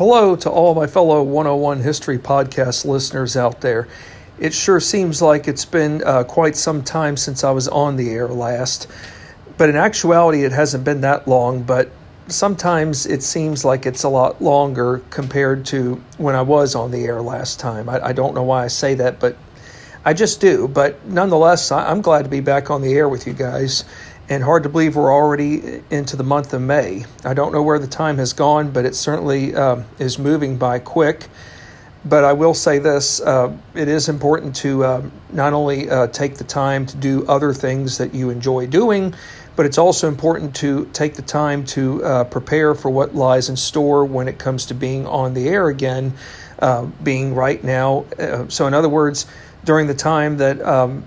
Hello to all my fellow 101 History Podcast listeners out there. It sure seems like it's been quite some time since I was on the air last, but in actuality it hasn't been that long, but sometimes it seems like it's a lot longer compared to when I was on the air last time. I don't know why I say that, but I just do. But nonetheless, I'm glad to be back on the air with you guys. And hard to believe we're already into the month of May. I don't know where the time has gone, but it certainly is moving by quick. But I will say this, it is important to not only take the time to do other things that you enjoy doing, but it's also important to take the time to prepare for what lies in store when it comes to being on the air again, being right now. So in other words, during the time that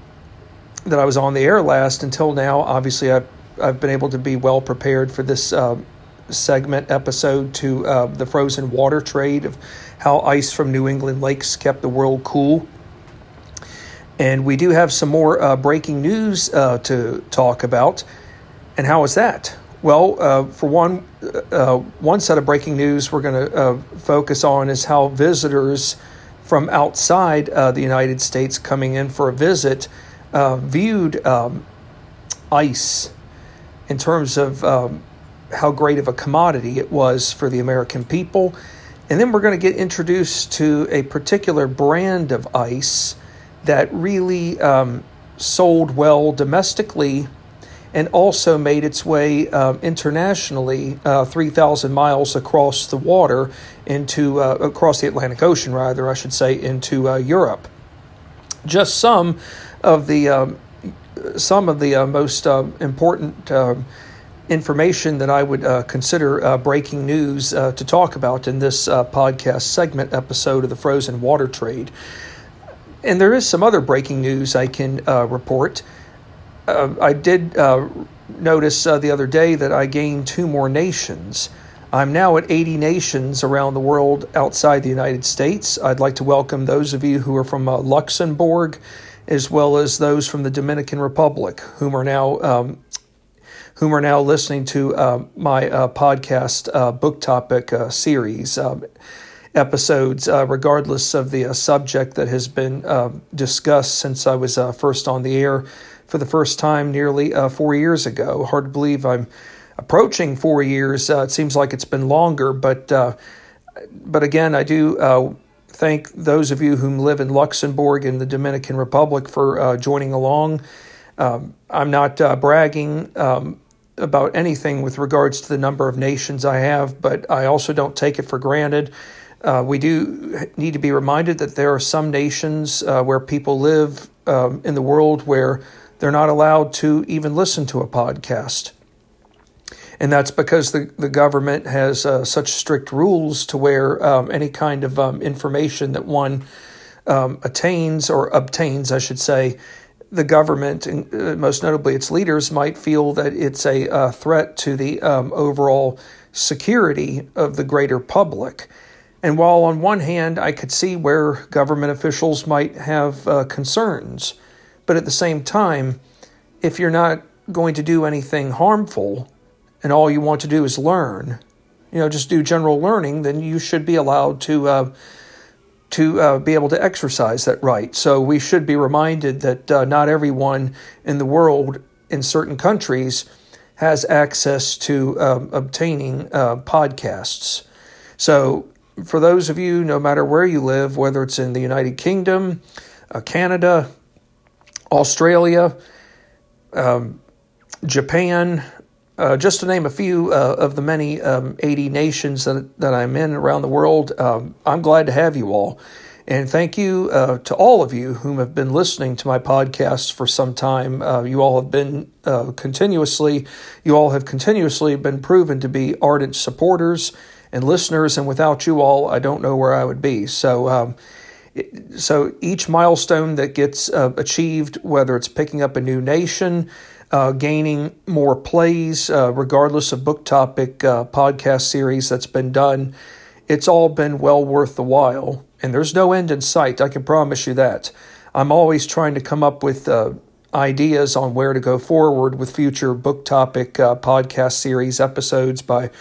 I was on the air last until now, obviously I've been able to be well prepared for this segment episode to the frozen water trade of how ice from New England lakes kept the world cool. And we do have some more breaking news to talk about. And how is that? Well, for one set of breaking news we're going to focus on is how visitors from outside the United States coming in for a visit viewed ice in terms of how great of a commodity it was for the American people. And then we're going to get introduced to a particular brand of ice that really sold well domestically and also made its way internationally 3,000 miles across the water across the Atlantic Ocean, rather, I should say, into Europe. Just some of the most important information that I would consider breaking news to talk about in this podcast segment episode of the Frozen Water Trade. And there is some other breaking news I can report. I did notice the other day that I gained 2 more nations. I'm now at 80 nations around the world outside the United States. I'd like to welcome those of you who are from Luxembourg, as well as those from the Dominican Republic, whom are now listening to my podcast book topic series episodes, regardless of the subject that has been discussed since I was first on the air for the first time nearly 4 years ago. Hard to believe I'm approaching 4 years. It seems like it's been longer, but again, I do thank those of you who live in Luxembourg and the Dominican Republic for joining along. I'm not bragging about anything with regards to the number of nations I have, but I also don't take it for granted. We do need to be reminded that there are some nations where people live in the world where they're not allowed to even listen to a podcast. And that's because the government has such strict rules to where any kind of information that one obtains, I should say, the government, and most notably its leaders, might feel that it's a threat to the overall security of the greater public. And while on one hand I could see where government officials might have concerns, but at the same time, if you're not going to do anything harmful and all you want to do is learn, just do general learning, then you should be allowed to be able to exercise that right. So we should be reminded that not everyone in the world in certain countries has access to obtaining podcasts. So for those of you, no matter where you live, whether it's in the United Kingdom, Canada, Australia, Japan, just to name a few of the many 80 nations that I'm in around the world, I'm glad to have you all. And thank you to all of you whom have been listening to my podcast for some time. You all have been continuously been proven to be ardent supporters and listeners, and without you all, I don't know where I would be. So each milestone that gets achieved, whether it's picking up a new nation, gaining more plays, regardless of book topic podcast series that's been done, it's all been well worth the while. And there's no end in sight, I can promise you that. I'm always trying to come up with ideas on where to go forward with future book topic podcast series episodes by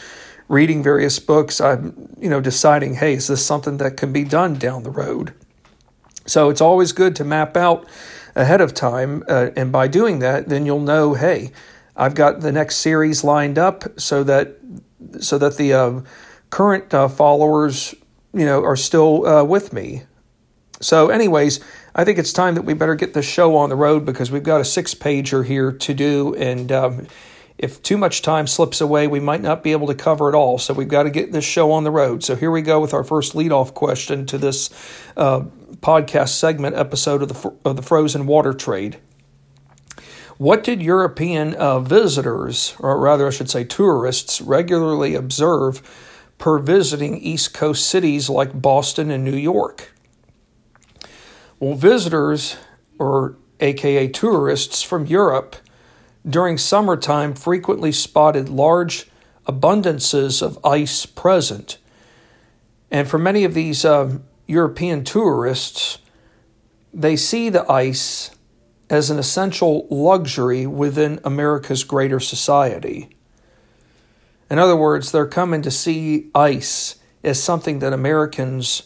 reading various books, I'm, deciding, hey, is this something that can be done down the road? So it's always good to map out ahead of time, and by doing that, then you'll know, hey, I've got the next series lined up so that the current followers, are still with me. So anyways, I think it's time that we better get this show on the road because we've got a 6-pager here to do, and if too much time slips away, we might not be able to cover it all. So we've got to get this show on the road. So here we go with our first leadoff question to this podcast segment episode of the frozen water trade. What did European visitors, or rather I should say tourists, regularly observe per visiting East Coast cities like Boston and New York? Well, visitors, or aka tourists from Europe, during summertime frequently spotted large abundances of ice present. And for many of these European tourists, they see the ice as an essential luxury within America's greater society. In other words, they're coming to see ice as something that Americans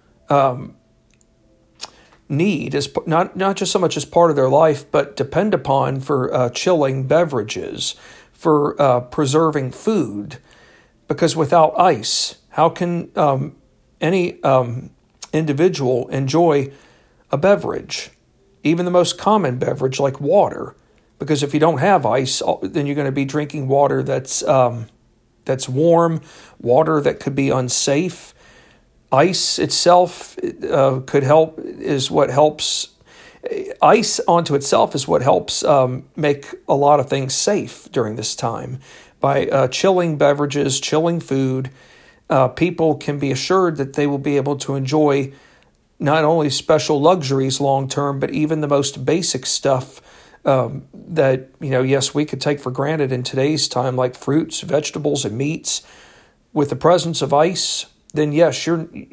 need, as not just so much as part of their life, but depend upon for chilling beverages, for preserving food. Because without ice, how can any individual enjoy a beverage, even the most common beverage like water? Because if you don't have ice, then you're going to be drinking water that's warm, water that could be unsafe. Ice itself could help, is what helps. Ice onto itself is what helps make a lot of things safe during this time. By chilling beverages, chilling food, people can be assured that they will be able to enjoy not only special luxuries long term, but even the most basic stuff that, yes, we could take for granted in today's time, like fruits, vegetables, and meats. With the presence of ice, then yes,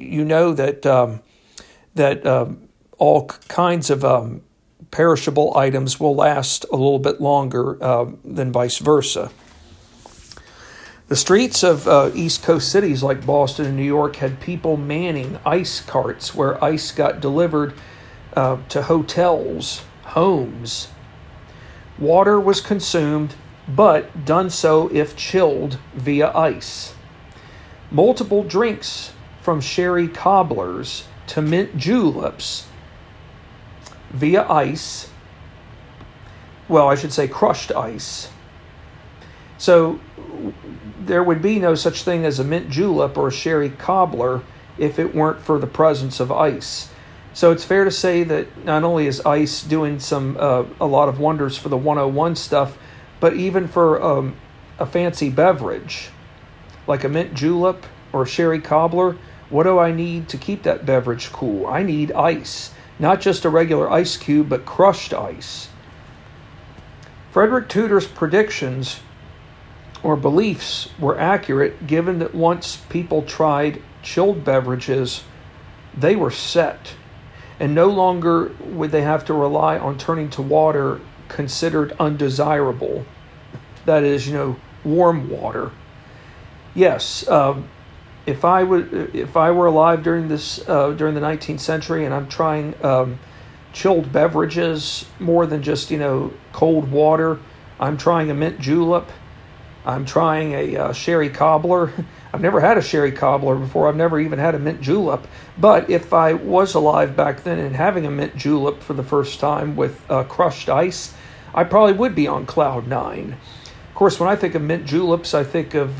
that all kinds of perishable items will last a little bit longer than vice versa. The streets of East Coast cities like Boston and New York had people manning ice carts where ice got delivered to hotels, homes. Water was consumed, but done so if chilled via ice. Multiple drinks, from sherry cobblers to mint juleps, via ice. Well, I should say crushed ice. So there would be no such thing as a mint julep or a sherry cobbler if it weren't for the presence of ice. So it's fair to say that not only is ice doing a lot of wonders for the 101 stuff, but even for a fancy beverage like a mint julep or a sherry cobbler, what do I need to keep that beverage cool? I need ice, not just a regular ice cube, but crushed ice. Frederick Tudor's predictions or beliefs were accurate, given that once people tried chilled beverages, they were set, and no longer would they have to rely on turning to water considered undesirable. That is, warm water. Yes, if I were alive during the 19th century, and I'm trying chilled beverages more than just cold water, I'm trying a mint julep, I'm trying a sherry cobbler. I've never had a sherry cobbler before. I've never even had a mint julep. But if I was alive back then and having a mint julep for the first time with crushed ice, I probably would be on cloud nine. Of course, when I think of mint juleps, I think of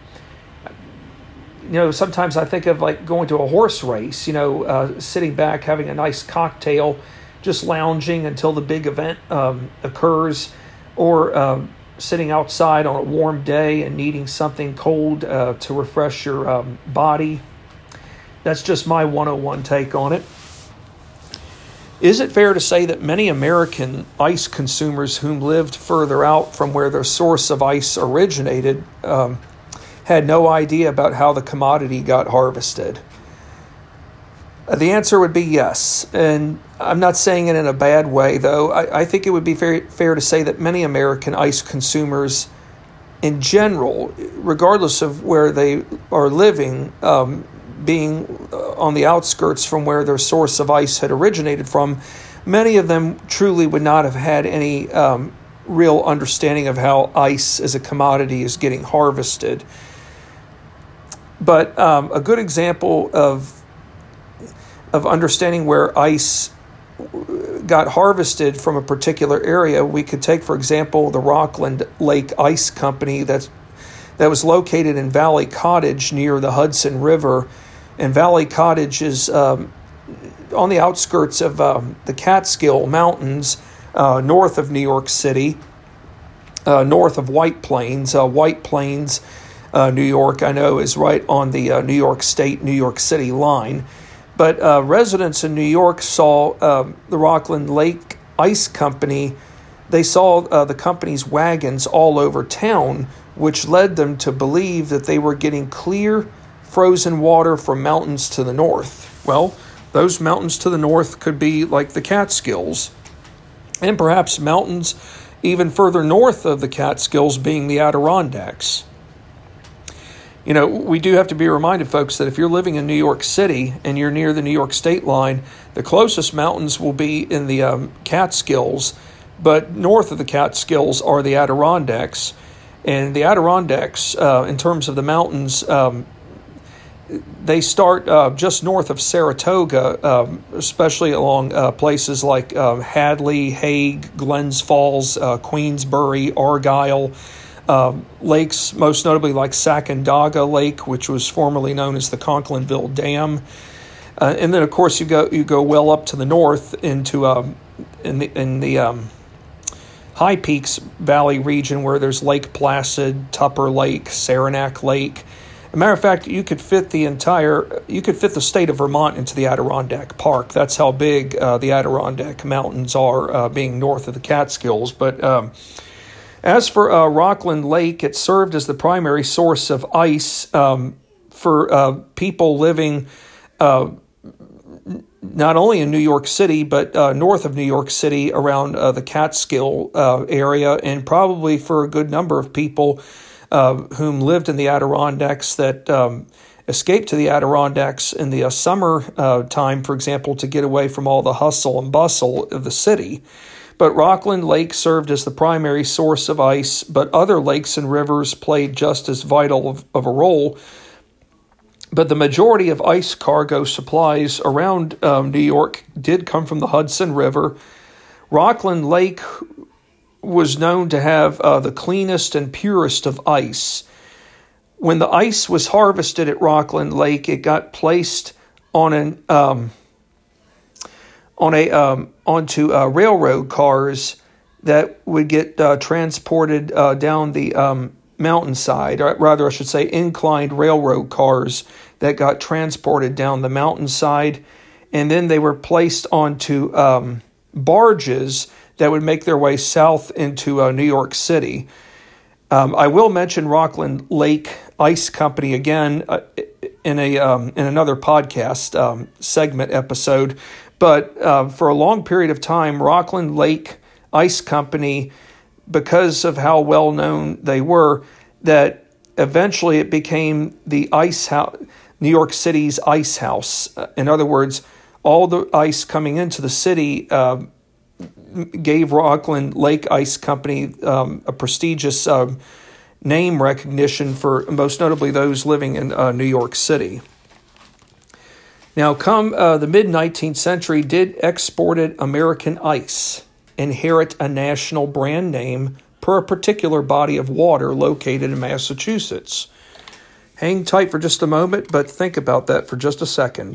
sometimes I think of like going to a horse race, sitting back, having a nice cocktail, just lounging until the big event occurs, or sitting outside on a warm day and needing something cold to refresh your body. That's just my 101 take on it. Is it fair to say that many American ice consumers whom lived further out from where their source of ice originated had no idea about how the commodity got harvested? The answer would be yes, and I'm not saying it in a bad way, though. I think it would be fair to say that many American ice consumers in general, regardless of where they are living, being on the outskirts from where their source of ice had originated from, many of them truly would not have had any real understanding of how ice as a commodity is getting harvested. But a good example of understanding where ice got harvested from a particular area, we could take, for example, the Rockland Lake Ice Company that was located in Valley Cottage near the Hudson River. And Valley Cottage is on the outskirts of the Catskill Mountains, north of New York City, north of White Plains. White Plains, New York, I know, is right on the New York State, New York City line. But residents in New York saw the Rockland Lake Ice Company. They saw the company's wagons all over town, which led them to believe that they were getting clear, frozen water from mountains to the north. Well, those mountains to the north could be like the Catskills, and perhaps mountains even further north of the Catskills being the Adirondacks. You know, we do have to be reminded, folks, that if you're living in New York City and you're near the New York state line, the closest mountains will be in the Catskills, but north of the Catskills are the Adirondacks. And the Adirondacks, in terms of the mountains, they start just north of Saratoga, especially along places like Hadley, Hague, Glens Falls, Queensbury, Argyle, lakes, most notably like Sacandaga Lake, which was formerly known as the Conklinville Dam. And then, of course, you go well up to the north into in the High Peaks Valley region, where there's Lake Placid, Tupper Lake, Saranac Lake. As a matter of fact, you could fit the state of Vermont into the Adirondack Park. That's how big the Adirondack Mountains are, being north of the Catskills. But as for Rockland Lake, it served as the primary source of ice for people living not only in New York City, but north of New York City around the Catskill area, and probably for a good number of people whom lived in the Adirondacks that escaped to the Adirondacks in the summer time, for example, to get away from all the hustle and bustle of the city. But Rockland Lake served as the primary source of ice, but other lakes and rivers played just as vital of a role. But the majority of ice cargo supplies around New York did come from the Hudson River. Rockland Lake was known to have the cleanest and purest of ice. When the ice was harvested at Rockland Lake, it got placed on onto railroad cars that would get transported down the mountainside, or rather I should say inclined railroad cars that got transported down the mountainside, and then they were placed onto barges that would make their way south into New York City. I will mention Rockland Lake Ice Company again in another podcast segment episode, but for a long period of time, Rockland Lake Ice Company, because of how well known they were, that eventually it became the ice house, New York City's ice house. In other words, all the ice coming into the city gave Rockland Lake Ice Company a prestigious name recognition for most notably those living in New York City. Now, come the mid-19th century, did exported American ice inherit a national brand name per a particular body of water located in Massachusetts? Hang tight for just a moment, but think about that for just a second.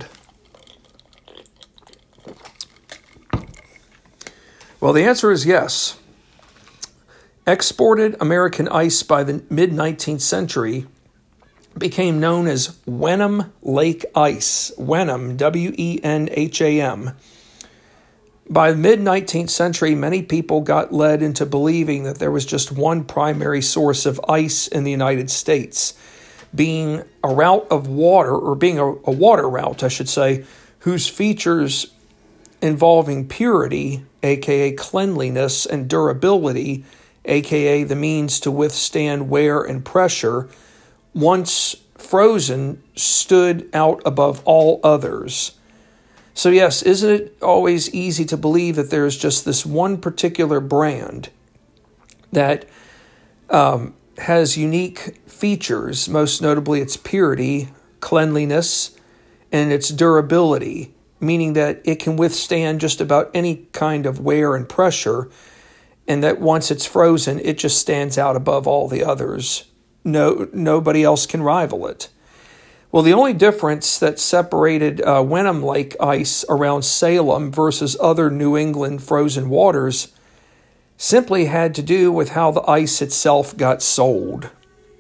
Well, the answer is yes. Exported American ice by the mid-19th century became known as Wenham Lake Ice. Wenham, W-E-N-H-A-M. By the mid-19th century, many people got led into believing that there was just one primary source of ice in the United States, being a route of water, or being a water route, I should say, whose features involving purity, aka cleanliness, and durability aka the means to withstand wear and pressure, once frozen, stood out above all others. So yes, isn't it always easy to believe that there's just this one particular brand that has unique features, most notably its purity, cleanliness, and its durability, meaning that it can withstand just about any kind of wear and pressure, and that once it's frozen, it just stands out above all the others. Nobody else can rival it. Well, the only difference that separated Wenham Lake ice around Salem versus other New England frozen waters simply had to do with how the ice itself got sold.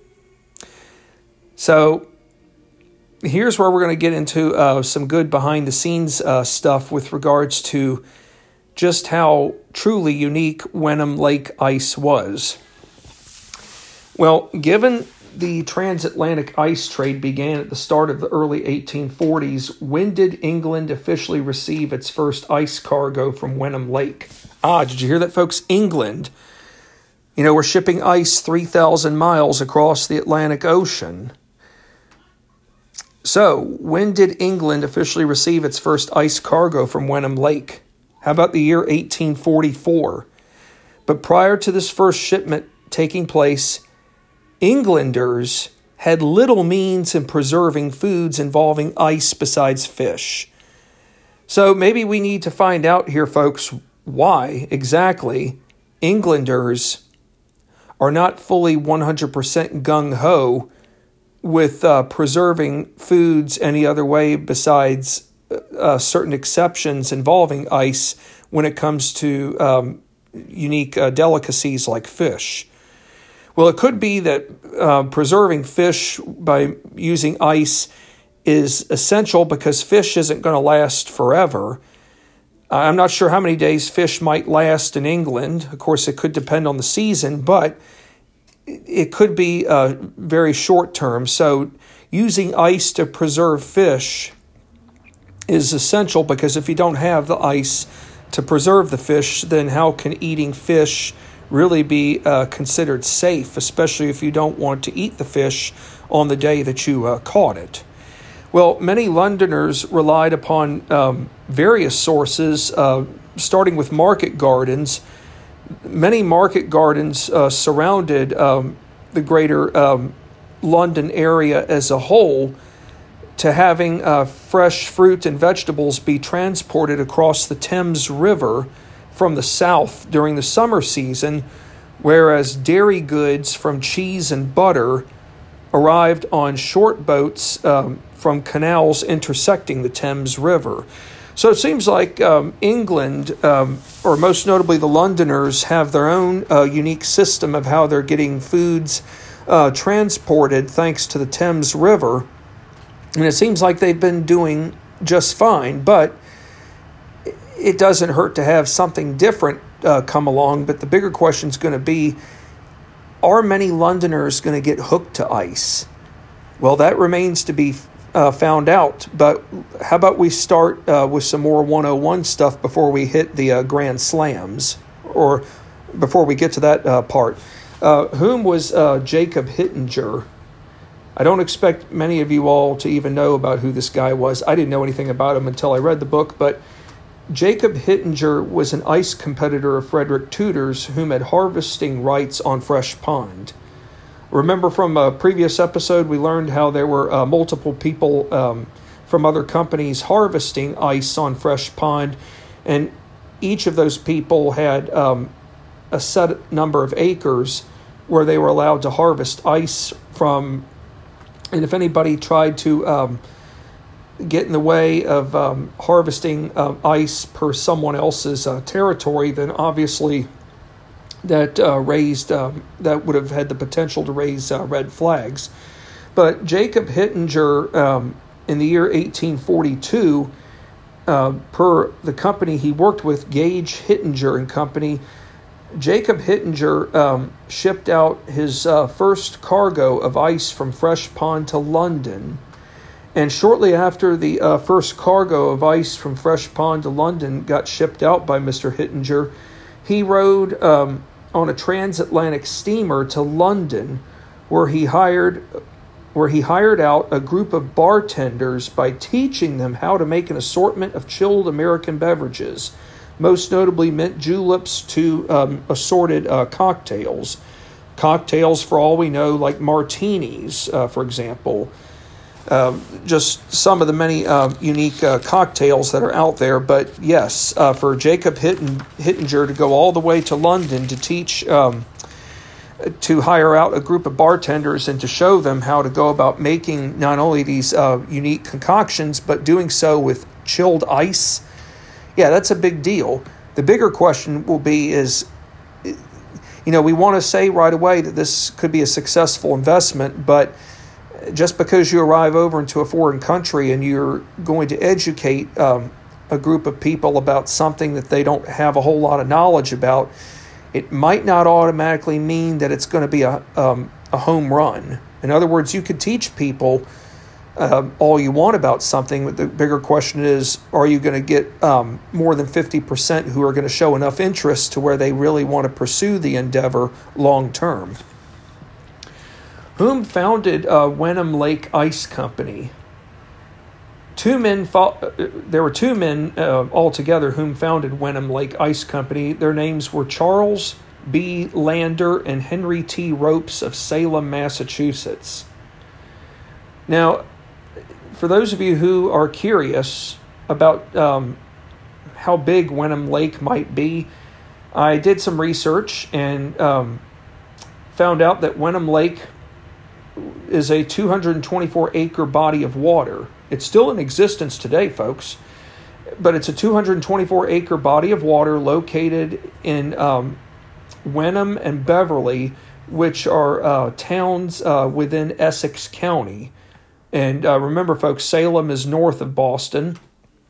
So here's where we're going to get into some good behind-the-scenes stuff with regards to just how truly unique Wenham Lake ice was. Well, given the transatlantic ice trade began at the start of the early 1840s, when did England officially receive its first ice cargo from Wenham Lake? Did you hear that, folks? England. You know, we're shipping ice 3,000 miles across the Atlantic Ocean. So, when did England officially receive its first ice cargo from Wenham Lake? How about the year 1844? But prior to this first shipment taking place, Englanders had little means in preserving foods involving ice besides fish. So maybe we need to find out here, folks, why exactly Englanders are not fully 100% gung-ho with preserving foods any other way besides certain exceptions involving ice when it comes to unique delicacies like fish. Well, it could be that preserving fish by using ice is essential because fish isn't going to last forever. I'm not sure how many days fish might last in England. Of course, it could depend on the season, but it could be very short term. So using ice to preserve fish is essential because if you don't have the ice to preserve the fish, then how can eating fish really be considered safe, especially if you don't want to eat the fish on the day that you caught it? Well, many Londoners relied upon various sources, starting with market gardens. Many market gardens surrounded the greater London area as a whole, to having fresh fruit and vegetables be transported across the Thames River from the south during the summer season, whereas dairy goods from cheese and butter arrived on short boats from canals intersecting the Thames River. So it seems like England, or most notably the Londoners, have their own unique system of how they're getting foods transported thanks to the Thames River. And it seems like they've been doing just fine, but it doesn't hurt to have something different come along. But the bigger question is going to be, are many Londoners going to get hooked to ice? Well, that remains to be found out. But how about we start with some more 101 stuff before we hit the Grand Slams, or before we get to that part. Whom was Jacob Hittinger? I don't expect many of you all to even know about who this guy was. I didn't know anything about him until I read the book, but Jacob Hittinger was an ice competitor of Frederick Tudor's, whom had harvesting rights on Fresh Pond. Remember from a previous episode, we learned how there were multiple people from other companies harvesting ice on Fresh Pond, and each of those people had a set number of acres where they were allowed to harvest ice from. And if anybody tried to get in the way of harvesting ice per someone else's territory, then obviously that that would have had the potential to raise red flags. But Jacob Hittinger, in the year 1842, per the company he worked with, Gage Hittinger and Company, Jacob Hittinger shipped out his first cargo of ice from Fresh Pond to London. And shortly after the first cargo of ice from Fresh Pond to London got shipped out by Mr. Hittinger, he rode on a transatlantic steamer to London, where he hired out a group of bartenders by teaching them how to make an assortment of chilled American beverages, most notably mint juleps to assorted cocktails. Cocktails, for all we know, like martinis, for example. Just some of the many unique cocktails that are out there. But yes, for Jacob Hittinger to go all the way to London to teach, to hire out a group of bartenders and to show them how to go about making not only these unique concoctions, but doing so with chilled ice. Yeah, that's a big deal. The bigger question will be is, we want to say right away that this could be a successful investment, but just because you arrive over into a foreign country and you're going to educate a group of people about something that they don't have a whole lot of knowledge about, it might not automatically mean that it's going to be a home run. In other words, you could teach people all you want about something, but the bigger question is, are you going to get more than 50% who are going to show enough interest to where they really want to pursue the endeavor long term? Whom founded Wenham Lake Ice Company? There were two men altogether whom founded Wenham Lake Ice Company. Their names were Charles B. Lander and Henry T. Ropes of Salem, Massachusetts. Now, for those of you who are curious about how big Wenham Lake might be, I did some research and found out that Wenham Lake is a 224-acre body of water. It's still in existence today, folks, but it's a 224-acre body of water located in Wenham and Beverly, which are towns within Essex County. And remember, folks, Salem is north of Boston.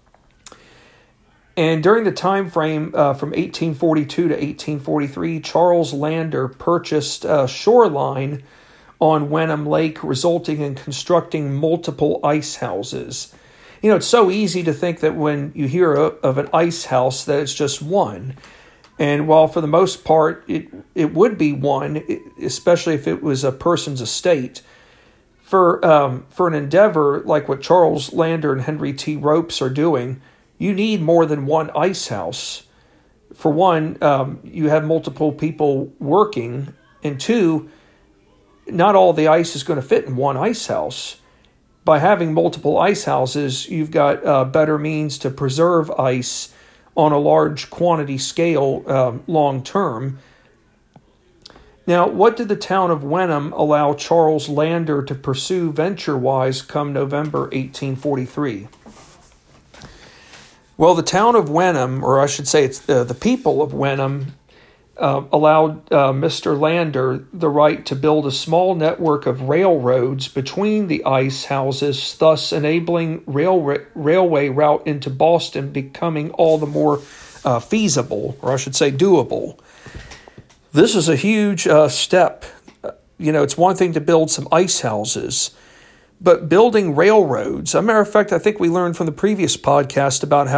And during the time frame from 1842 to 1843, Charles Lander purchased shoreline on Wenham Lake, resulting in constructing multiple ice houses. It's so easy to think that when you hear of an ice house that it's just one. And while for the most part it would be one, especially if it was a person's estate, for an endeavor like what Charles Lander and Henry T. Ropes are doing, you need more than one ice house. For one, you have multiple people working, and two, not all the ice is going to fit in one ice house. By having multiple ice houses, you've got better means to preserve ice on a large quantity scale long term. Now, what did the town of Wenham allow Charles Lander to pursue venture-wise come November 1843? Well, the town of Wenham, or I should say it's the people of Wenham, allowed Mr. Lander the right to build a small network of railroads between the ice houses, thus enabling railway route into Boston becoming all the more feasible, or I should say doable. This is a huge step. It's one thing to build some ice houses, but building railroads. As a matter of fact, I think we learned from the previous podcast about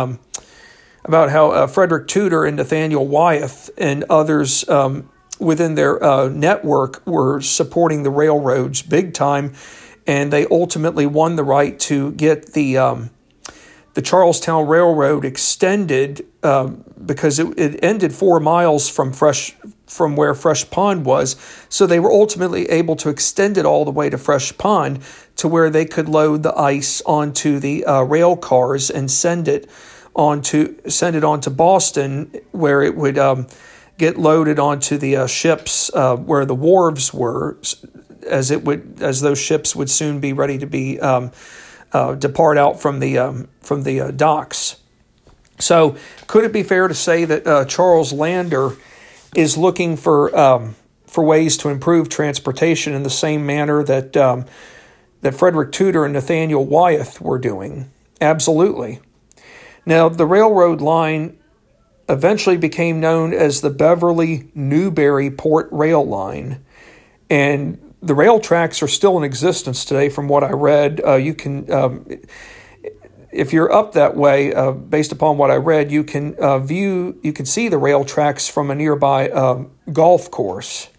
how Frederick Tudor and Nathaniel Wyeth and others within their network were supporting the railroads big time, and they ultimately won the right to get the Charlestown Railroad extended because it ended 4 miles from where Fresh Pond was. So they were ultimately able to extend it all the way to Fresh Pond to where they could load the ice onto the rail cars and send it onto Boston, where it would get loaded onto the ships where the wharves were, as those ships would soon be ready to be depart out from the docks. So, could it be fair to say that Charles Lander is looking for ways to improve transportation in the same manner that Frederick Tudor and Nathaniel Wyeth were doing? Absolutely. Now, the railroad line eventually became known as the Beverly-Newburyport Rail Line, and the rail tracks are still in existence today. From what I read, you can if you're up that way, based upon what I read, you can see the rail tracks from a nearby golf course.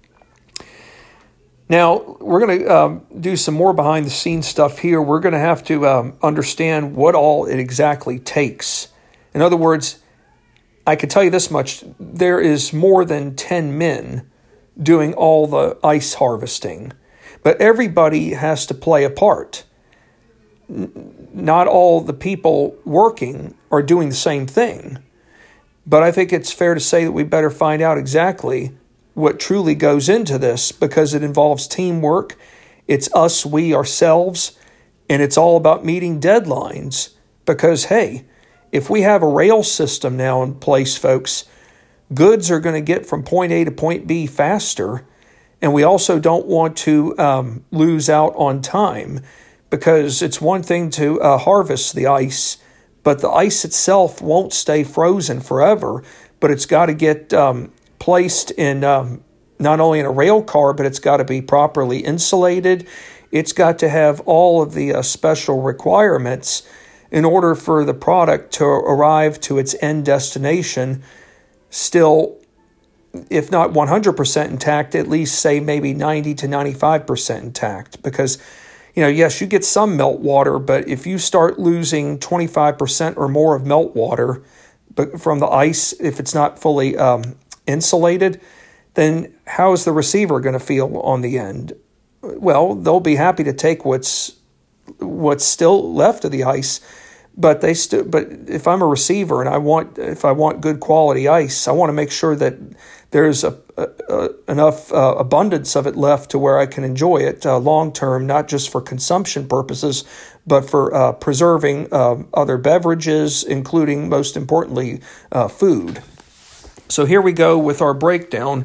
Now, we're going to do some more behind-the-scenes stuff here. We're going to have to understand what all it exactly takes. In other words, I can tell you this much. There is more than 10 men doing all the ice harvesting. But everybody has to play a part. Not all the people working are doing the same thing. But I think it's fair to say that we better find out exactly what truly goes into this, because it involves teamwork. It's us, we, ourselves, and it's all about meeting deadlines. Because, hey, if we have a rail system now in place, folks, goods are going to get from point A to point B faster, and we also don't want to lose out on time, because it's one thing to harvest the ice, but the ice itself won't stay frozen forever, but it's got to get placed in not only in a rail car, but it's got to be properly insulated. It's got to have all of the special requirements in order for the product to arrive to its end destination still, if not 100% intact, at least say maybe 90 to 95% intact. Because, yes, you get some melt water, but if you start losing 25% or more of melt water from the ice, if it's not fully insulated, then how is the receiver going to feel on the end? Well, they'll be happy to take what's still left of the ice, but if I'm a receiver and if I want good quality ice, I want to make sure that there's enough abundance of it left to where I can enjoy it long term, not just for consumption purposes, but for preserving other beverages, including, most importantly, food. So here we go with our breakdown.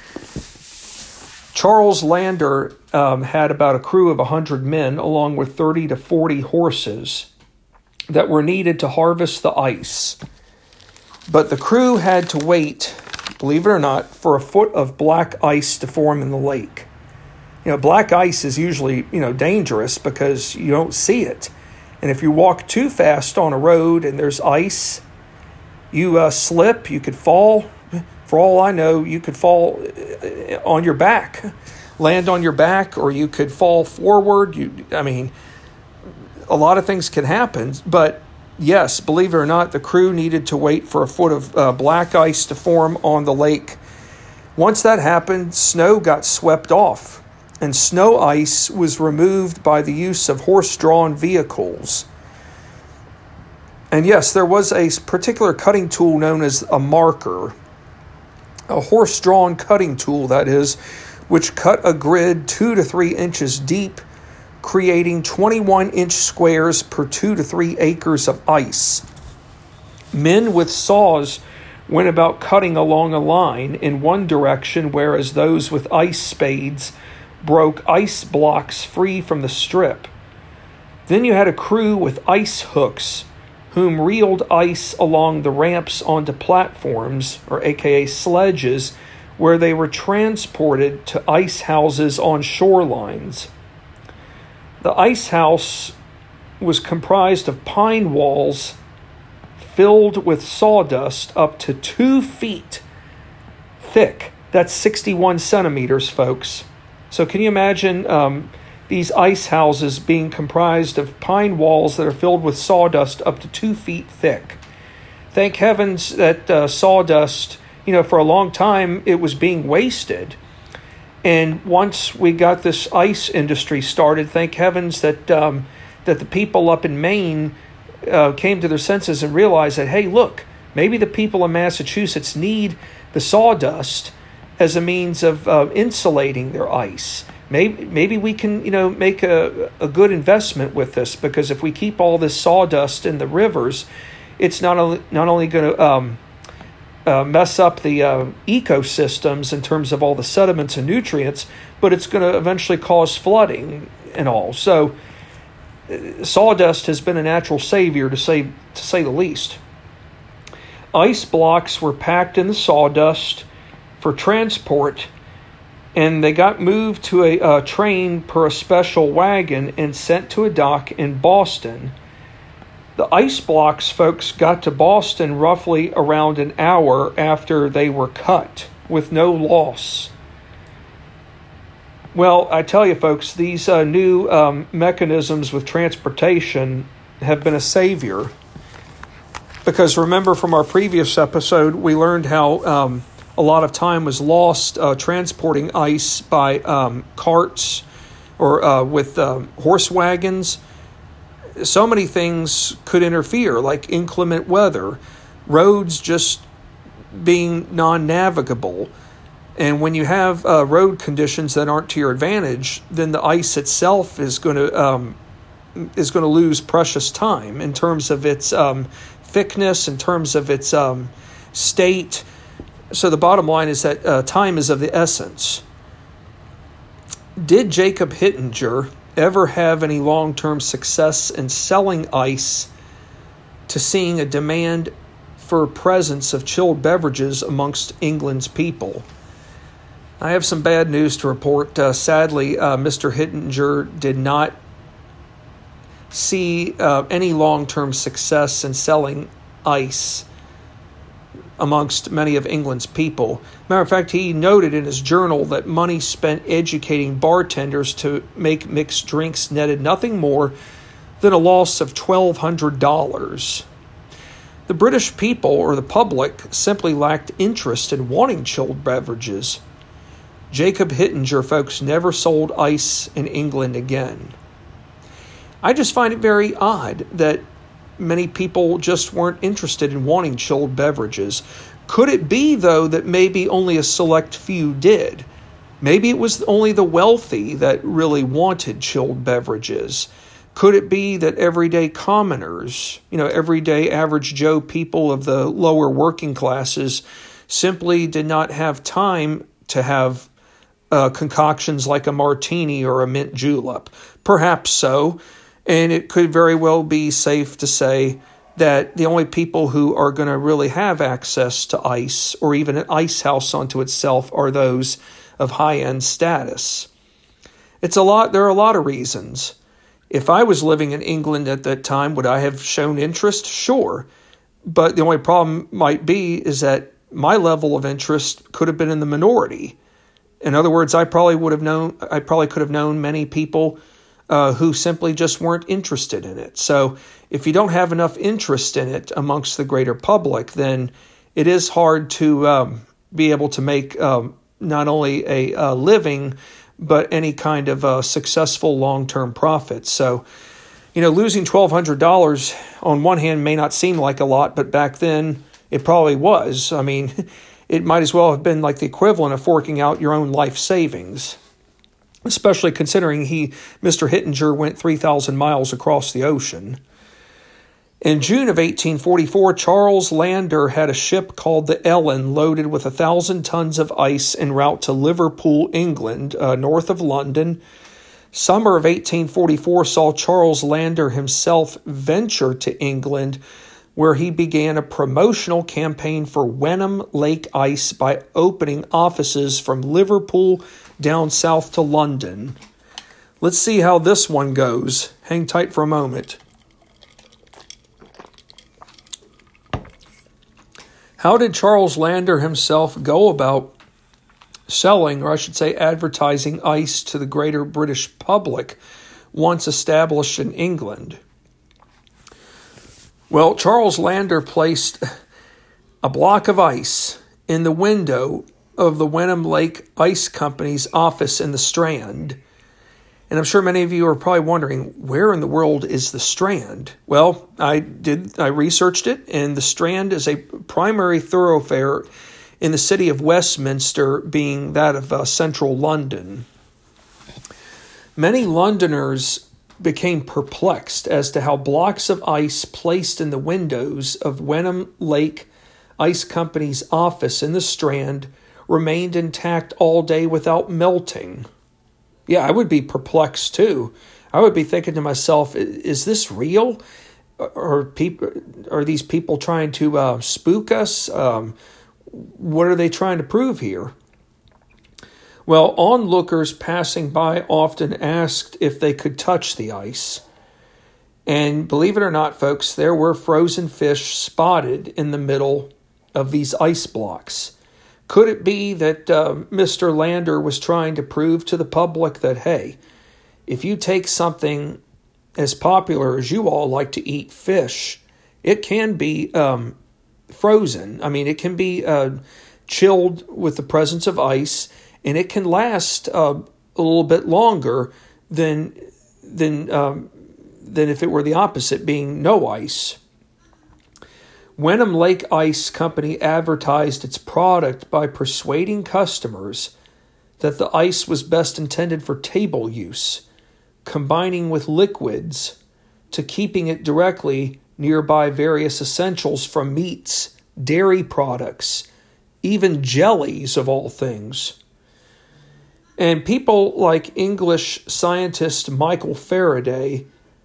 Charles Lander had about a crew of 100 men, along with 30 to 40 horses that were needed to harvest the ice. But the crew had to wait, believe it or not, for a foot of black ice to form in the lake. Black ice is usually, dangerous because you don't see it. And if you walk too fast on a road and there's ice, you slip, you could fall. For all I know, you could fall on your back, land on your back, or you could fall forward. A lot of things can happen. But yes, believe it or not, the crew needed to wait for a foot of black ice to form on the lake. Once that happened, snow got swept off, and snow ice was removed by the use of horse-drawn vehicles. And yes, there was a particular cutting tool known as a marker, a horse-drawn cutting tool, that is, which cut a grid 2 to 3 inches deep, creating 21-inch squares per 2 to 3 acres of ice. Men with saws went about cutting along a line in one direction, whereas those with ice spades broke ice blocks free from the strip. Then you had a crew with ice hooks, whom reeled ice along the ramps onto platforms, or aka sledges, where they were transported to ice houses on shorelines. The ice house was comprised of pine walls filled with sawdust up to 2 feet thick. That's 61 centimeters, folks. So can you imagine these ice houses being comprised of pine walls that are filled with sawdust up to 2 feet thick? Thank heavens that sawdust, for a long time it was being wasted. And once we got this ice industry started, thank heavens that the people up in Maine came to their senses and realized that, hey, look, maybe the people in Massachusetts need the sawdust as a means of insulating their ice. Maybe we can, make a good investment with this, because if we keep all this sawdust in the rivers, it's not only going to mess up the ecosystems in terms of all the sediments and nutrients, but it's going to eventually cause flooding and all. So sawdust has been a natural savior, to say the least. Ice blocks were packed in the sawdust for transport, and they got moved to a train per a special wagon and sent to a dock in Boston. The ice blocks, folks, got to Boston roughly around an hour after they were cut, with no loss. Well, I tell you, folks, these new mechanisms with transportation have been a savior. Because remember from our previous episode, we learned how a lot of time was lost transporting ice by carts or with horse wagons. So many things could interfere, like inclement weather, roads just being non-navigable. And when you have road conditions that aren't to your advantage, then the ice itself is going to lose precious time in terms of its thickness, in terms of its state. So the bottom line is that time is of the essence. Did Jacob Hittinger ever have any long-term success in selling ice to seeing a demand for presence of chilled beverages amongst England's people? I have some bad news to report. Sadly, Mr. Hittinger did not see any long-term success in selling ice amongst many of England's people. Matter of fact, he noted in his journal that money spent educating bartenders to make mixed drinks netted nothing more than a loss of $1,200. The British people, or the public, simply lacked interest in wanting chilled beverages. Jacob Hittinger, folks, never sold ice in England again. I just find it very odd that many people just weren't interested in wanting chilled beverages. Could it be, though, that maybe only a select few did? Maybe it was only the wealthy that really wanted chilled beverages. Could it be that everyday commoners, everyday average Joe people of the lower working classes simply did not have time to have concoctions like a martini or a mint julep? Perhaps so. And it could very well be safe to say that the only people who are going to really have access to ice, or even an ice house unto itself, are those of high-end status. There are a lot of reasons. If I was living in England at that time, would I have shown interest? Sure. But the only problem might be is that my level of interest could have been in the minority. In other words, I probably could have known many people who simply just weren't interested in it. So if you don't have enough interest in it amongst the greater public, then it is hard to be able to make not only a living, but any kind of successful long-term profit. So, losing $1,200 on one hand may not seem like a lot, but back then it probably was. I mean, it might as well have been like the equivalent of forking out your own life savings, especially considering Mr. Hittinger went 3,000 miles across the ocean. In June of 1844, Charles Lander had a ship called the Ellen loaded with 1,000 tons of ice en route to Liverpool, England, north of London. Summer of 1844 saw Charles Lander himself venture to England, where he began a promotional campaign for Wenham Lake ice by opening offices from Liverpool down south to London. Let's see how this one goes. Hang tight for a moment. How did Charles Lander himself go about selling, or I should say advertising, ice to the greater British public once established in England? Well, Charles Lander placed a block of ice in the window of the Wenham Lake Ice Company's office in the Strand. And I'm sure many of you are probably wondering, where in the world is the Strand? Well, I researched it, and the Strand is a primary thoroughfare in the city of Westminster, being that of central London. Many Londoners became perplexed as to how blocks of ice placed in the windows of Wenham Lake Ice Company's office in the Strand remained intact all day without melting. Yeah, I would be perplexed too. I would be thinking to myself, is this real? Are these people trying to spook us? What are they trying to prove here? Well, onlookers passing by often asked if they could touch the ice. And believe it or not, folks, there were frozen fish spotted in the middle of these ice blocks. Could it be that Mr. Lander was trying to prove to the public that, hey, if you take something as popular as you all like to eat, fish, it can be frozen. I mean, it can be chilled with the presence of ice, and it can last a little bit longer than if it were the opposite, being no ice. Wenham Lake Ice Company advertised its product by persuading customers that the ice was best intended for table use, combining with liquids to keeping it directly nearby various essentials from meats, dairy products, even jellies of all things. And people like English scientist Michael Faraday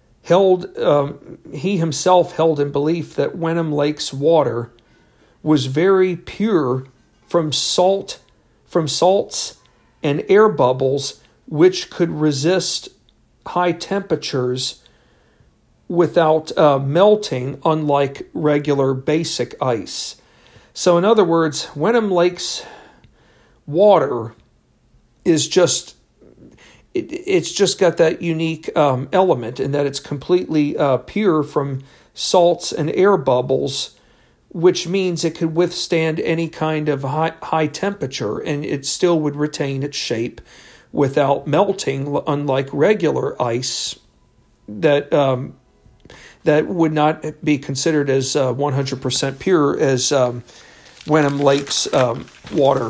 he himself held in belief that Wenham Lake's water was very pure from salts and air bubbles, which could resist high temperatures without melting, unlike regular basic ice. So in other words, Wenham Lake's water is it's just got that unique element in that it's completely pure from salts and air bubbles, which means it could withstand any kind of high temperature, and it still would retain its shape without melting, unlike regular ice that would not be considered as 100% pure as Wenham Lake's water.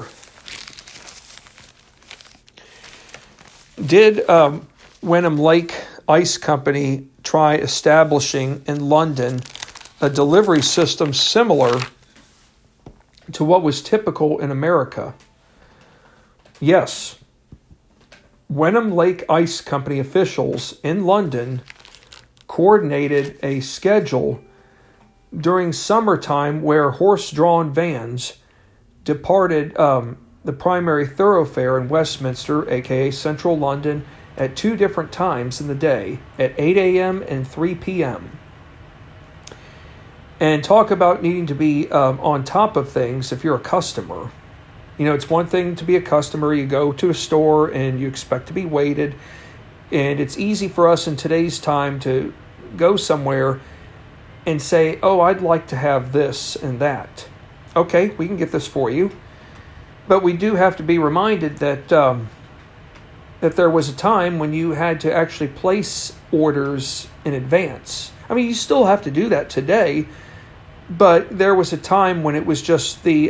Did Wenham Lake Ice Company try establishing in London a delivery system similar to what was typical in America? Yes. Wenham Lake Ice Company officials in London coordinated a schedule during summertime where horse-drawn vans departed the primary thoroughfare in Westminster, aka Central London, at 2 different times in the day, at 8 a.m. and 3 p.m. And talk about needing to be on top of things if you're a customer. You know, it's one thing to be a customer. You go to a store and you expect to be waited. And it's easy for us in today's time to go somewhere and say, oh, I'd like to have this and that. Okay, we can get this for you. But we do have to be reminded that that there was a time when you had to actually place orders in advance. I mean, you still have to do that today, but there was a time when it was just the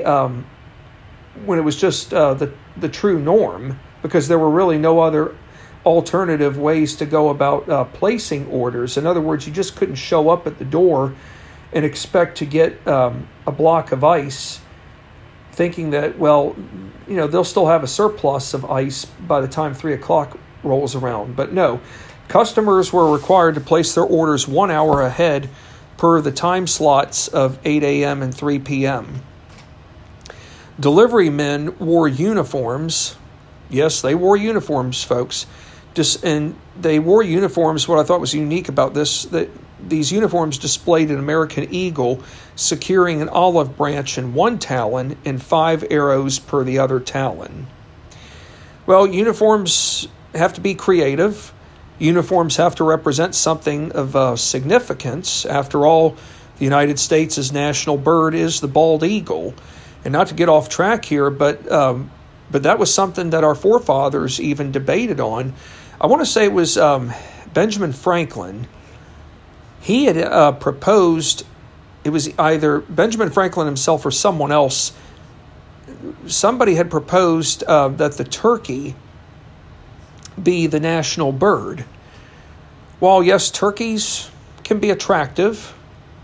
true norm, because there were really no other alternative ways to go about placing orders. In other words, you just couldn't show up at the door and expect to get a block of ice, thinking that, well, you know, they'll still have a surplus of ice by the time 3 o'clock rolls around. But no, customers were required to place their orders 1 hour ahead per the time slots of 8 a.m. and 3 p.m. Delivery men wore uniforms. Yes, they wore uniforms, folks. And they wore uniforms. What I thought was unique about this, that these uniforms displayed an American eagle securing an olive branch in one talon and 5 arrows per the other talon. Well, uniforms have to be creative. Uniforms have to represent something of significance. After all, the United States' national bird is the bald eagle. And not to get off track here, but that was something that our forefathers even debated on. I want to say it was Benjamin Franklin. He had proposed, it was either Benjamin Franklin himself or someone else, somebody had proposed that the turkey be the national bird. While, yes, turkeys can be attractive,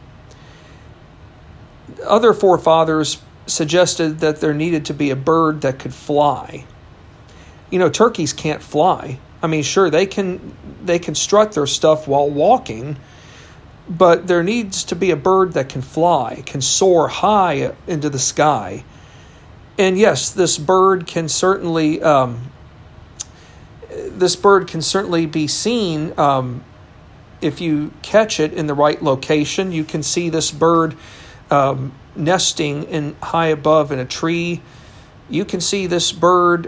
other forefathers suggested that there needed to be a bird that could fly. You know, turkeys can't fly. I mean, sure, they can strut their stuff while walking, but there needs to be a bird that can fly, can soar high into the sky. And yes, this bird can certainly be seen if you catch it in the right location, you can see this bird nesting in high above in a tree. You can see this bird.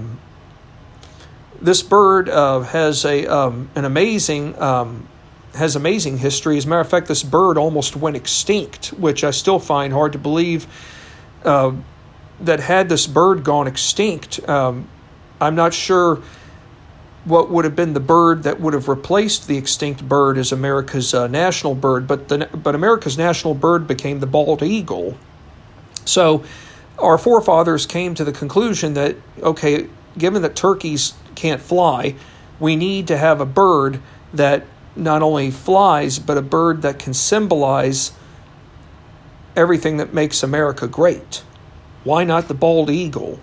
This bird has amazing history. As a matter of fact, this bird almost went extinct, which I still find hard to believe. That had this bird gone extinct, I'm not sure what would have been the bird that would have replaced the extinct bird as America's national bird, but America's national bird became the bald eagle. So our forefathers came to the conclusion that, okay, given that turkeys can't fly, we need to have a bird that not only flies, but a bird that can symbolize everything that makes America great. Why not the bald eagle?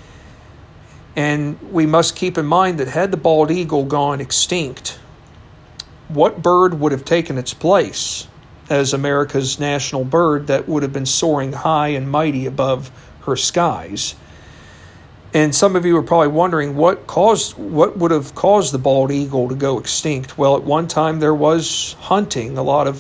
And we must keep in mind that had the bald eagle gone extinct, what bird would have taken its place as America's national bird that would have been soaring high and mighty above her skies? And some of you are probably wondering what would have caused the bald eagle to go extinct. Well, at one time there was hunting, a lot of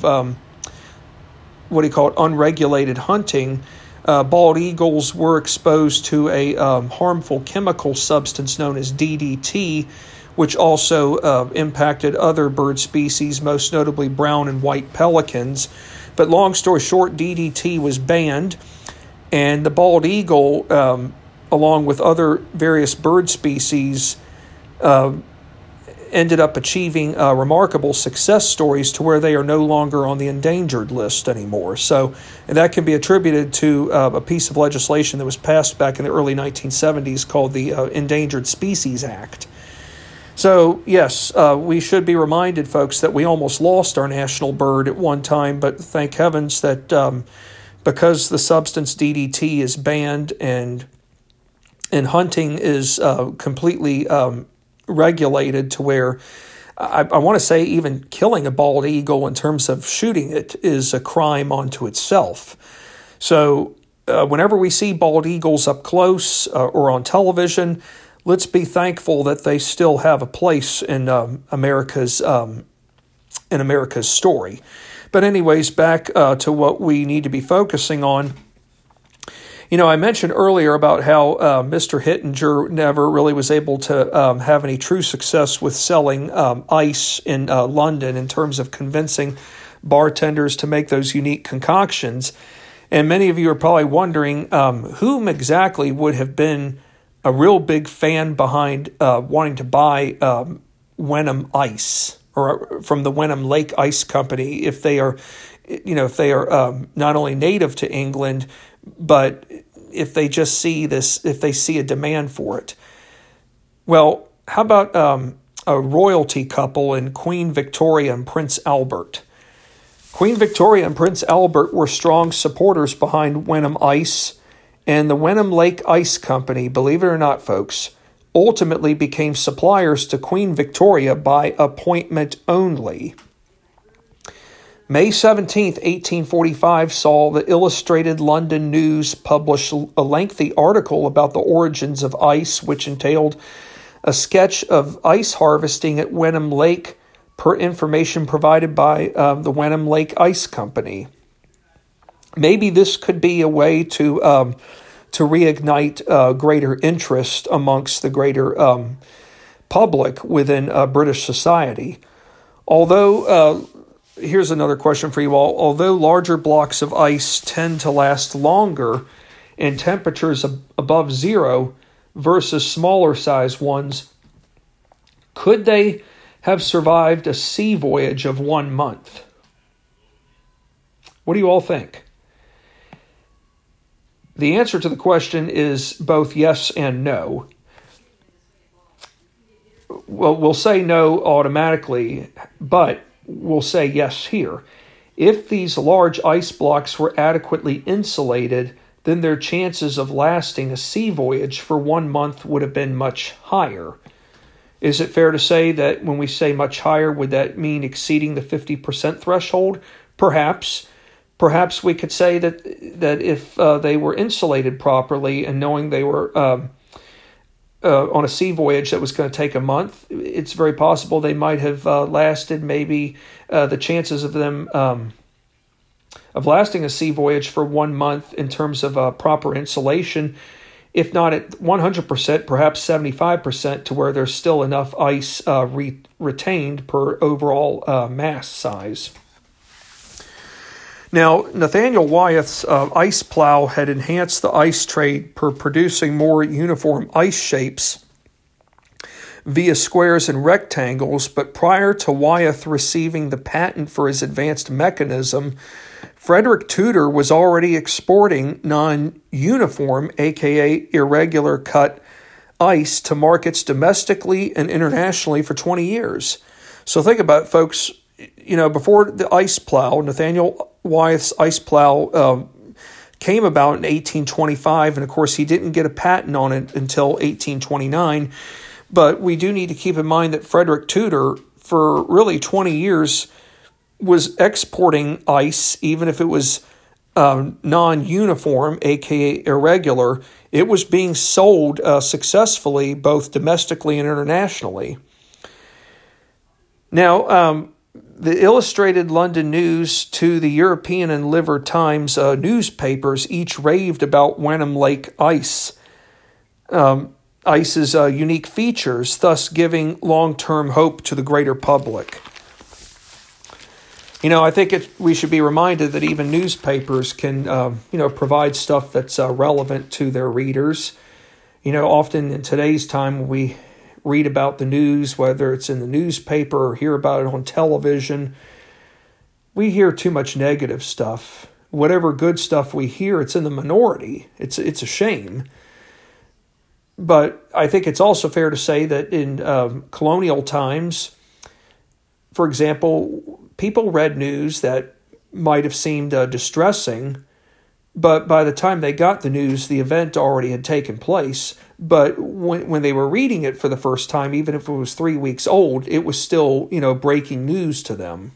unregulated hunting. Bald eagles were exposed to a harmful chemical substance known as DDT, which also impacted other bird species, most notably brown and white pelicans. But long story short, DDT was banned, and the bald eagle, along with other various bird species, ended up achieving remarkable success stories to where they are no longer on the endangered list anymore. So, and that can be attributed to a piece of legislation that was passed back in the early 1970s called the Endangered Species Act. So, yes, we should be reminded, folks, that we almost lost our national bird at one time, but thank heavens that because the substance DDT is banned and hunting is completely regulated to where I want to say even killing a bald eagle in terms of shooting it is a crime unto itself. So whenever we see bald eagles up close or on television, let's be thankful that they still have a place in America's story. But anyways, back to what we need to be focusing on. You know, I mentioned earlier about how Mr. Hittinger never really was able to have any true success with selling ice in London in terms of convincing bartenders to make those unique concoctions. And many of you are probably wondering whom exactly would have been a real big fan behind wanting to buy Wenham Ice or from the Wenham Lake Ice Company if they are not only native to England, but if they just see this, if they see a demand for it. Well, how about a royalty couple in Queen Victoria and Prince Albert? Queen Victoria and Prince Albert were strong supporters behind Wenham Ice, and the Wenham Lake Ice Company, believe it or not, folks, ultimately became suppliers to Queen Victoria by appointment only. May 17, 1845, saw the Illustrated London News publish a lengthy article about the origins of ice, which entailed a sketch of ice harvesting at Wenham Lake per information provided by the Wenham Lake Ice Company. Maybe this could be a way to reignite greater interest amongst the greater public within British society. Although... Here's another question for you all. Although larger blocks of ice tend to last longer in temperatures above zero versus smaller size ones, could they have survived a sea voyage of 1 month? What do you all think? The answer to the question is both yes and no. Well, we'll say no automatically, but we'll say yes here. If these large ice blocks were adequately insulated, then their chances of lasting a sea voyage for 1 month would have been much higher. Is it fair to say that when we say much higher, would that mean exceeding the 50% threshold? Perhaps. Perhaps we could say that if they were insulated properly and knowing they were on a sea voyage that was going to take a month. It's very possible they might have lasted maybe the chances of them of lasting a sea voyage for 1 month in terms of proper insulation, if not at 100%, perhaps 75%, to where there's still enough ice retained per overall mass size. Now, Nathaniel Wyeth's ice plow had enhanced the ice trade per producing more uniform ice shapes via squares and rectangles, but prior to Wyeth receiving the patent for his advanced mechanism, Frederick Tudor was already exporting non-uniform, aka irregular cut ice to markets domestically and internationally for 20 years. So think about it, folks. Before the ice plow, Nathaniel Wyeth's ice plow came about in 1825, and of course he didn't get a patent on it until 1829. But we do need to keep in mind that Frederick Tudor, for really 20 years, was exporting ice, even if it was non-uniform, aka irregular. It was being sold successfully, both domestically and internationally. Now, the Illustrated London News to the European and Liver Times newspapers each raved about Wenham Lake ice. Ice's unique features, thus giving long-term hope to the greater public. I think we should be reminded that even newspapers can, provide stuff that's relevant to their readers. Often in today's time, when we read about the news, whether it's in the newspaper or hear about it on television, we hear too much negative stuff. Whatever good stuff we hear, it's in the minority. It's a shame. But I think it's also fair to say that in colonial times, for example, people read news that might have seemed distressing, but by the time they got the news, the event already had taken place. But when they were reading it for the first time, even if it was 3 weeks old, it was still, breaking news to them.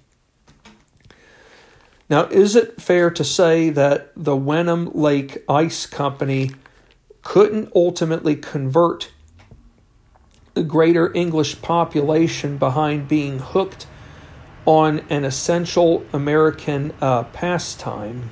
Now, is it fair to say that the Wenham Lake Ice Company couldn't ultimately convert the greater English population behind being hooked on an essential American pastime?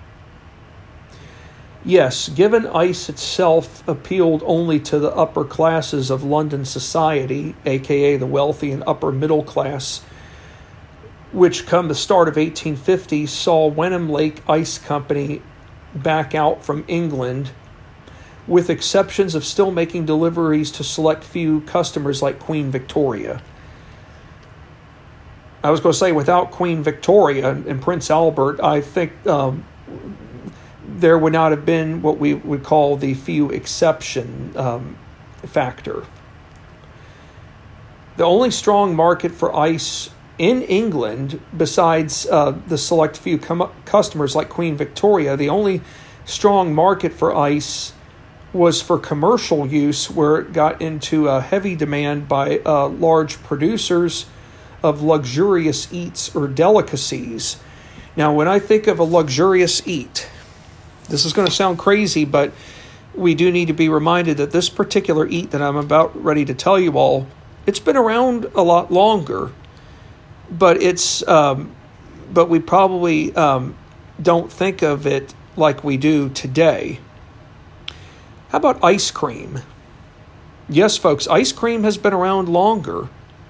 Yes, given ice itself appealed only to the upper classes of London society, aka the wealthy and upper middle class, which come the start of 1850 saw Wenham Lake Ice Company back out from England, with exceptions of still making deliveries to select few customers like Queen Victoria. I was going to say, without Queen Victoria and Prince Albert, I think there would not have been what we would call the few exception factor. The only strong market for ice in England, besides the select few customers like Queen Victoria, the only strong market for ice was for commercial use, where it got into heavy demand by large producers of luxurious eats or delicacies. Now, when I think of a luxurious eat, this is going to sound crazy, but we do need to be reminded that this particular eat that I'm about ready to tell you all, it's been around a lot longer, but but we probably don't think of it like we do today. How about ice cream? Yes, folks, ice cream has been around longer.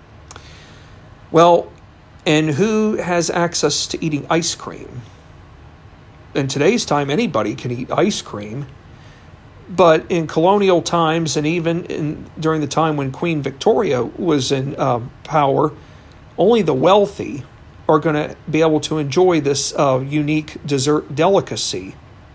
Well, and who has access to eating ice cream? In today's time, anybody can eat ice cream. But in colonial times, and even during the time when Queen Victoria was in power, only the wealthy are going to be able to enjoy this unique dessert delicacy.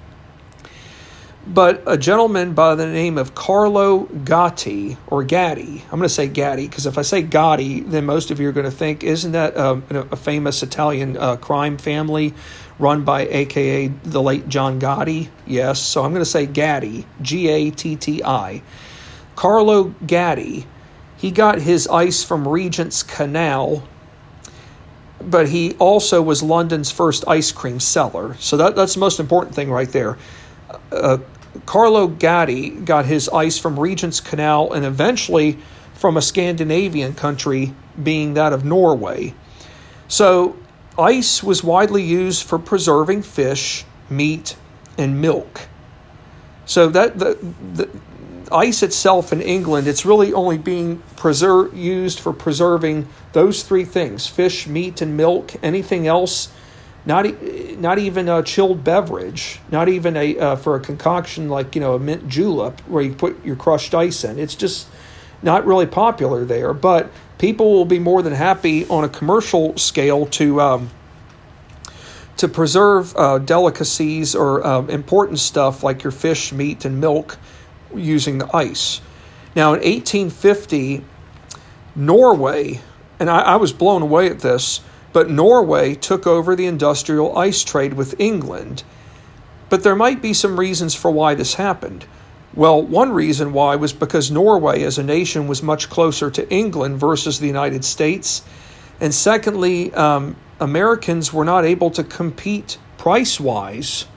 But a gentleman by the name of Carlo Gatti, or Gatti, I'm going to say Gatti, because if I say Gotti, then most of you are going to think, isn't that a famous Italian crime family run by a.k.a. the late John Gotti? Yes, so I'm going to say Gatti, G-A-T-T-I. Carlo Gatti, he got his ice from Regent's Canal, but he also was London's first ice cream seller. So that's the most important thing right there. Carlo Gatti got his ice from Regent's Canal and eventually from a Scandinavian country, being that of Norway. So ice was widely used for preserving fish, meat, and milk. So that the ice itself in England, it's really only being used for preserving those three things: fish, meat, and milk. Anything else, not even a chilled beverage, not even for a concoction like a mint julep where you put your crushed ice in. It's just not really popular there. But people will be more than happy on a commercial scale to preserve delicacies or important stuff like your fish, meat, and milk using the ice. Now, in 1850, Norway, and I was blown away at this, but Norway took over the industrial ice trade with England. But there might be some reasons for why this happened. Well, one reason why was because Norway as a nation was much closer to England versus the United States. And secondly, Americans were not able to compete price-wise.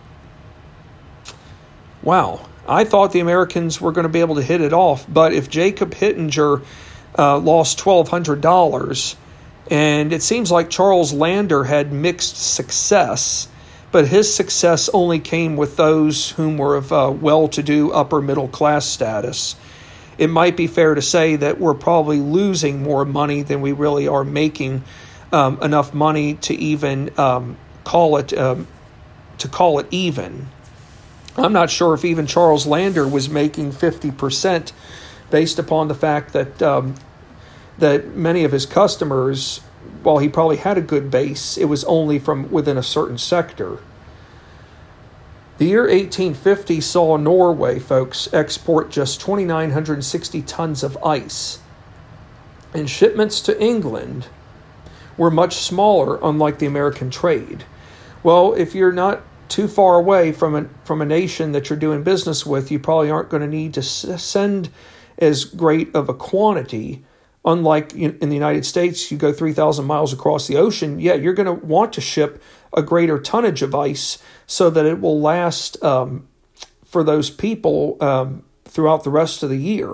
Wow. I thought the Americans were going to be able to hit it off, but if Jacob Hittinger lost $1,200, and it seems like Charles Lander had mixed success, but his success only came with those whom were of well-to-do upper middle class status. It might be fair to say that we're probably losing more money than we really are making enough money to even call it even. I'm not sure if even Charles Lander was making 50% based upon the fact that that many of his customers, while he probably had a good base, it was only from within a certain sector. The year 1850 saw Norway, folks, export just 2,960 tons of ice. And shipments to England were much smaller, unlike the American trade. Well, if you're not too far away from a nation that you're doing business with, you probably aren't going to need to send as great of a quantity. Unlike in the United States, you go 3,000 miles across the ocean, you're going to want to ship a greater tonnage of ice so that it will last for those people throughout the rest of the year.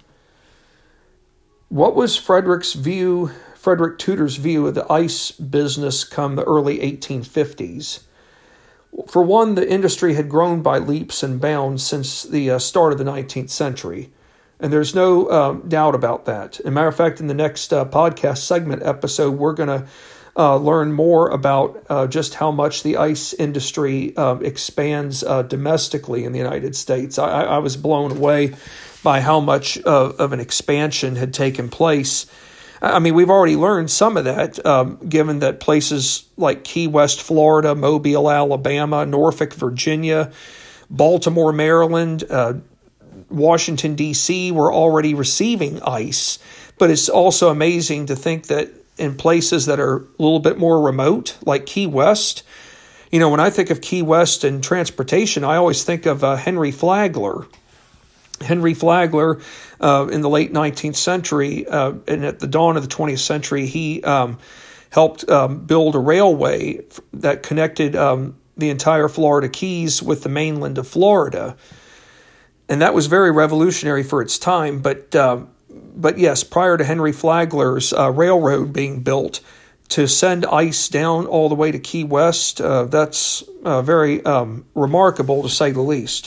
What was Frederick Tudor's view of the ice business come the early 1850s? For one, the industry had grown by leaps and bounds since the start of the 19th century. And there's no doubt about that. As a matter of fact, in the next podcast segment episode, we're going to learn more about just how much the ice industry expands domestically in the United States. I was blown away by how much of an expansion had taken place. I mean, we've already learned some of that, given that places like Key West, Florida, Mobile, Alabama, Norfolk, Virginia, Baltimore, Maryland, Washington, D.C. were already receiving ice. But it's also amazing to think that in places that are a little bit more remote, like Key West, when I think of Key West and transportation, I always think of Henry Flagler. Henry Flagler, in the late 19th century and at the dawn of the 20th century, he helped build a railway that connected the entire Florida Keys with the mainland of Florida. And that was very revolutionary for its time. But yes, prior to Henry Flagler's railroad being built to send ice down all the way to Key West, that's very remarkable to say the least.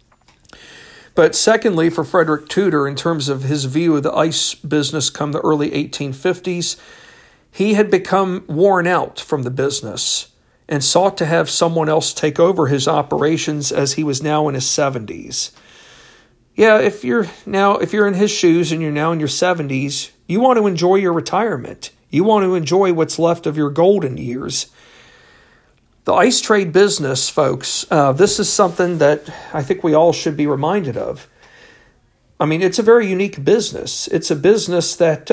But secondly, for Frederick Tudor, in terms of his view of the ice business come the early 1850s, he had become worn out from the business and sought to have someone else take over his operations as he was now in his 70s. Yeah, if you're in his shoes and you're now in your 70s, you want to enjoy your retirement. You want to enjoy what's left of your golden years. The ice trade business, folks, this is something that I think we all should be reminded of. I mean, it's a very unique business. It's a business that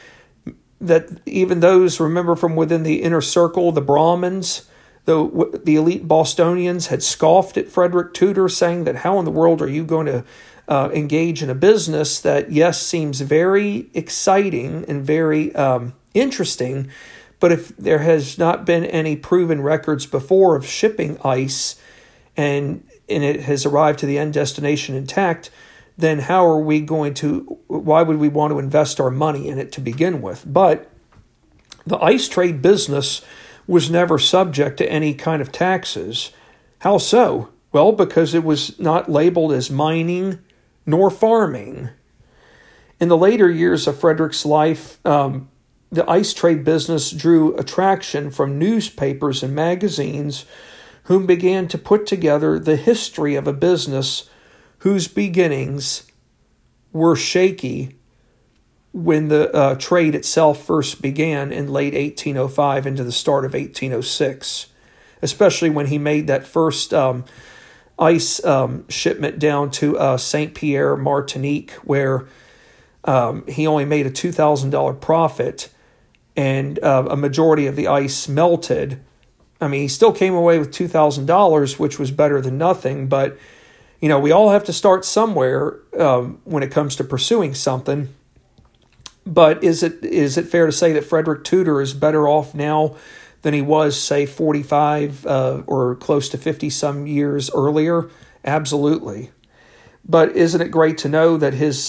even those, remember from within the inner circle, the Brahmins, the elite Bostonians had scoffed at Frederick Tudor, saying that how in the world are you going to engage in a business that, yes, seems very exciting and very interesting, but if there has not been any proven records before of shipping ice, and and it has arrived to the end destination intact, then why would we want to invest our money in it to begin with? But the ice trade business was never subject to any kind of taxes. How so? Well, because it was not labeled as mining nor farming. In the later years of Frederick's life, the ice trade business drew attraction from newspapers and magazines, whom began to put together the history of a business whose beginnings were shaky when the trade itself first began in late 1805 into the start of 1806, especially when he made that first ice shipment down to St. Pierre, Martinique, where he only made a $2,000 profit, and a majority of the ice melted. I mean, he still came away with $2,000, which was better than nothing, but we all have to start somewhere when it comes to pursuing something. But is it fair to say that Frederick Tudor is better off now than he was, say, 45 or close to 50 some years earlier? Absolutely. But isn't it great to know that his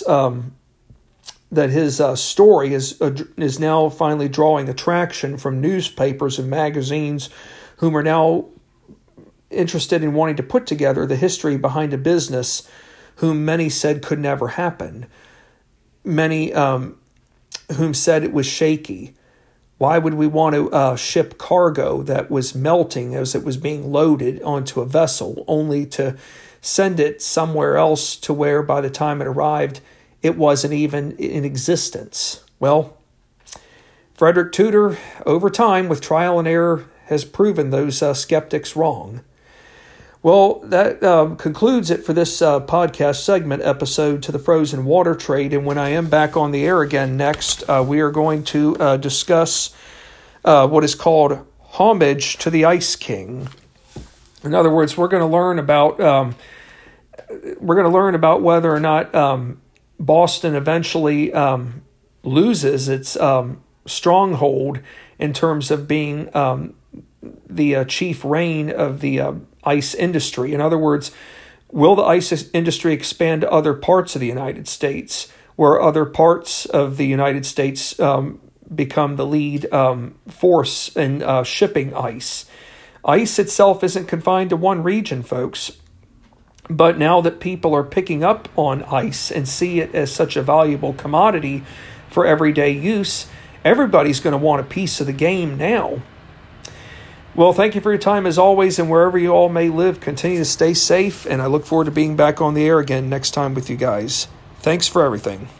story is now finally drawing attraction from newspapers and magazines, whom are now interested in wanting to put together the history behind a business whom many said could never happen. Many whom said it was shaky. Why would we want to ship cargo that was melting as it was being loaded onto a vessel, only to send it somewhere else to where by the time it arrived, it wasn't even in existence? Well, Frederick Tudor, over time, with trial and error, has proven those skeptics wrong. Well, that concludes it for this podcast segment episode to the frozen water trade. And when I am back on the air again next, we are going to discuss what is called homage to the Ice King. In other words, we're going to learn about whether or not Boston eventually loses its stronghold in terms of being the chief reign of the ice industry. In other words, will the ice industry expand to other parts of the United States, where other parts of the United States become the lead force in shipping ice? Ice itself isn't confined to one region, folks. But now that people are picking up on ice and see it as such a valuable commodity for everyday use, everybody's going to want a piece of the game now. Well, thank you for your time as always, and wherever you all may live, continue to stay safe, and I look forward to being back on the air again next time with you guys. Thanks for everything.